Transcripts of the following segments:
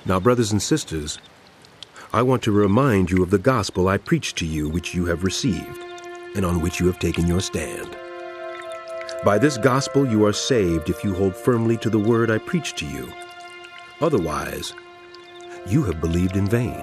Now, brothers and sisters, I want to remind you of the gospel I preached to you, which you have received, and on which you have taken your stand. By this gospel you are saved if you hold firmly to the word I preached to you. Otherwise, you have believed in vain.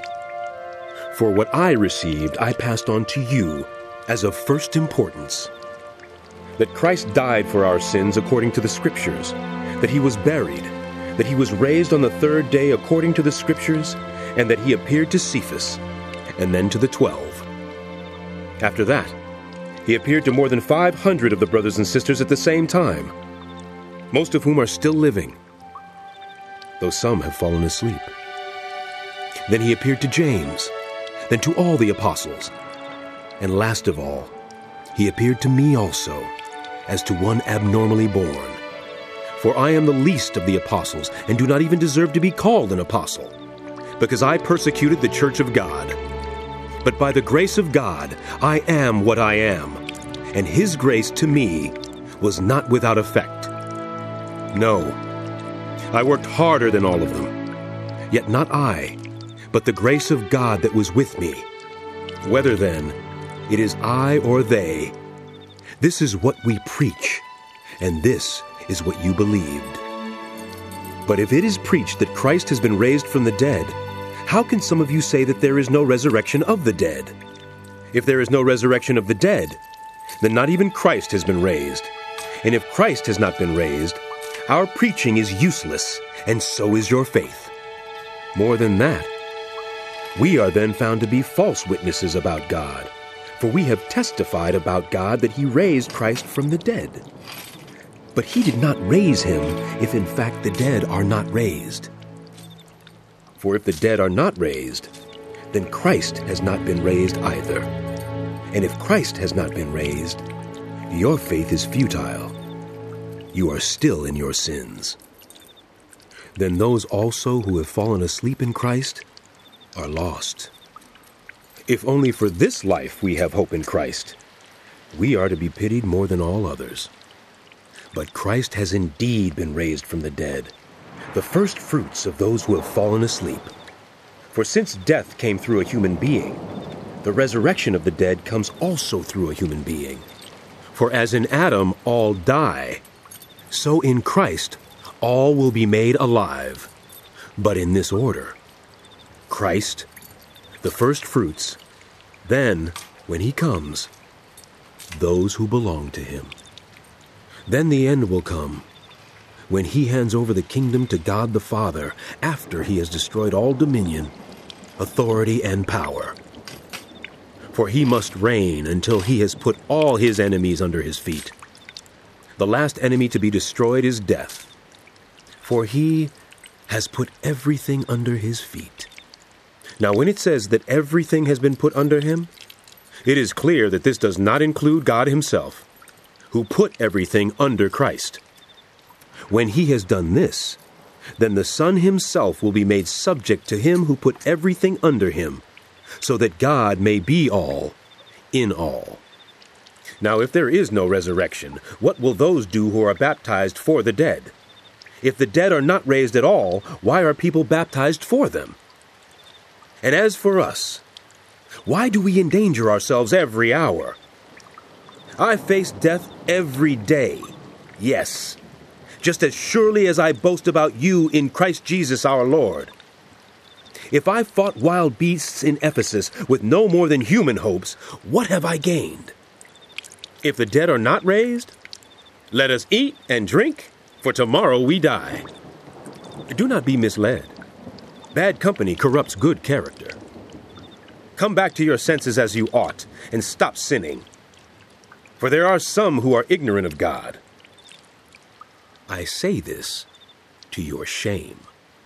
For what I received I passed on to you as of first importance, that Christ died for our sins according to the Scriptures, that he was buried, that he was raised on the third day according to the Scriptures, and that he appeared to Cephas, and then to the 12. After that, he appeared to more than 500 of the brothers and sisters at the same time, most of whom are still living, though some have fallen asleep. Then he appeared to James, then to all the apostles, and last of all, he appeared to me also, as to one abnormally born. For I am the least of the apostles, and do not even deserve to be called an apostle, because I persecuted the church of God. But by the grace of God, I am what I am, and his grace to me was not without effect. No, I worked harder than all of them, yet not I, but the grace of God that was with me. Whether then it is I or they, this is what we preach, and this is what you believed. But if it is preached that Christ has been raised from the dead, how can some of you say that there is no resurrection of the dead? If there is no resurrection of the dead, then not even Christ has been raised. And if Christ has not been raised, our preaching is useless, and so is your faith. More than that, we are then found to be false witnesses about God, for we have testified about God that he raised Christ from the dead. But he did not raise him if in fact the dead are not raised. For if the dead are not raised, then Christ has not been raised either. And if Christ has not been raised, your faith is futile. You are still in your sins. Then those also who have fallen asleep in Christ are lost. If only for this life we have hope in Christ, we are to be pitied more than all others. But Christ has indeed been raised from the dead, the first fruits of those who have fallen asleep. For since death came through a human being, the resurrection of the dead comes also through a human being. For as in Adam all die, so in Christ all will be made alive, but in this order: Christ, the first fruits, then, when he comes, those who belong to him. Then the end will come, when he hands over the kingdom to God the Father, after he has destroyed all dominion, authority, and power. For he must reign until he has put all his enemies under his feet. The last enemy to be destroyed is death, for he has put everything under his feet. Now, when it says that everything has been put under him, it is clear that this does not include God himself, who put everything under Christ. When he has done this, then the Son himself will be made subject to him who put everything under him, so that God may be all in all. Now, if there is no resurrection, what will those do who are baptized for the dead? If the dead are not raised at all, why are people baptized for them? And as for us, why do we endanger ourselves every hour? I face death every day, yes, just as surely as I boast about you in Christ Jesus our Lord. If I fought wild beasts in Ephesus with no more than human hopes, what have I gained? If the dead are not raised, let us eat and drink, for tomorrow we die. Do not be misled. Bad company corrupts good character. Come back to your senses as you ought, and stop sinning. For there are some who are ignorant of God. I say this to your shame.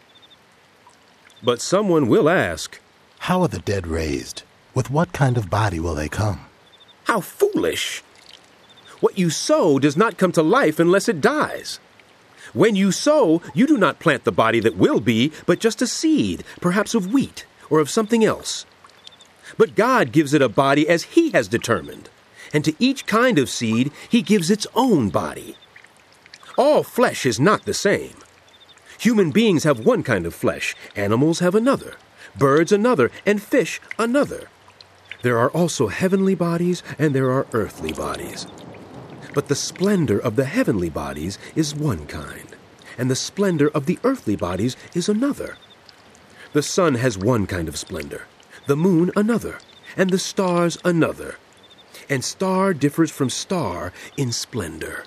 But someone will ask, how are the dead raised? With what kind of body will they come? How foolish! What you sow does not come to life unless it dies. When you sow, you do not plant the body that will be, but just a seed, perhaps of wheat or of something else. But God gives it a body as he has determined, and to each kind of seed he gives its own body. All flesh is not the same. Human beings have one kind of flesh, animals have another, birds another, and fish another. There are also heavenly bodies and there are earthly bodies. But the splendor of the heavenly bodies is one kind, and the splendor of the earthly bodies is another. The sun has one kind of splendor, the moon another, and the stars another. And star differs from star in splendor.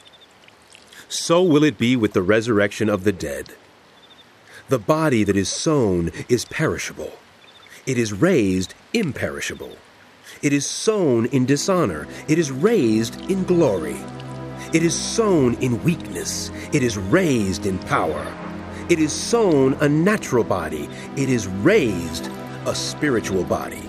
So will it be with the resurrection of the dead. The body that is sown is perishable. It is raised imperishable. It is sown in dishonor. It is raised in glory. It is sown in weakness. It is raised in power. It is sown a natural body. It is raised a spiritual body.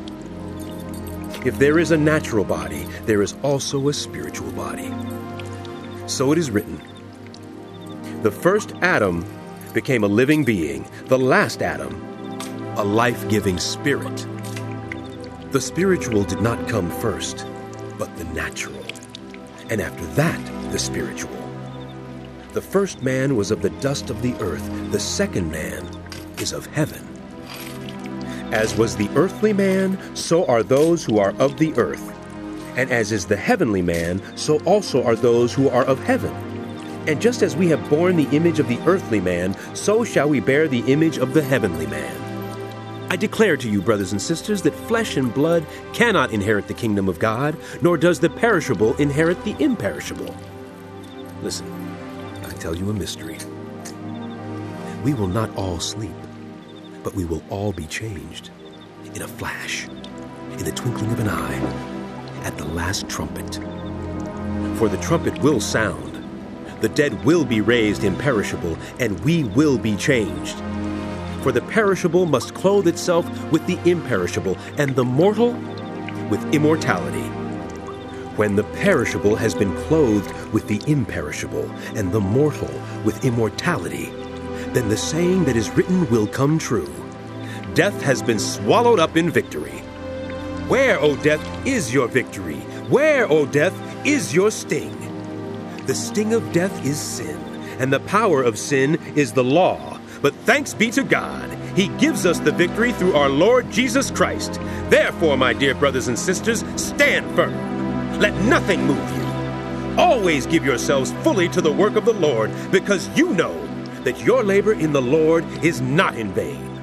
If there is a natural body, there is also a spiritual body. So it is written, the first Adam became a living being, the last Adam, a life-giving spirit. The spiritual did not come first, but the natural, and after that, the spiritual. The first man was of the dust of the earth, the second man is of heaven. As was the earthly man, so are those who are of the earth. And as is the heavenly man, so also are those who are of heaven. And just as we have borne the image of the earthly man, so shall we bear the image of the heavenly man. I declare to you, brothers and sisters, that flesh and blood cannot inherit the kingdom of God, nor does the perishable inherit the imperishable. Listen, I tell you a mystery. We will not all sleep, but we will all be changed in a flash, in the twinkling of an eye, at the last trumpet. For the trumpet will sound, the dead will be raised imperishable, and we will be changed. For the perishable must clothe itself with the imperishable, and the mortal with immortality. When the perishable has been clothed with the imperishable, and the mortal with immortality, then the saying that is written will come true. Death has been swallowed up in victory. Where, O death, is your victory? Where, O death, is your sting? The sting of death is sin, and the power of sin is the law. But thanks be to God, He gives us the victory through our Lord Jesus Christ. Therefore, my dear brothers and sisters, stand firm. Let nothing move you. Always give yourselves fully to the work of the Lord, because you know that your labor in the Lord is not in vain.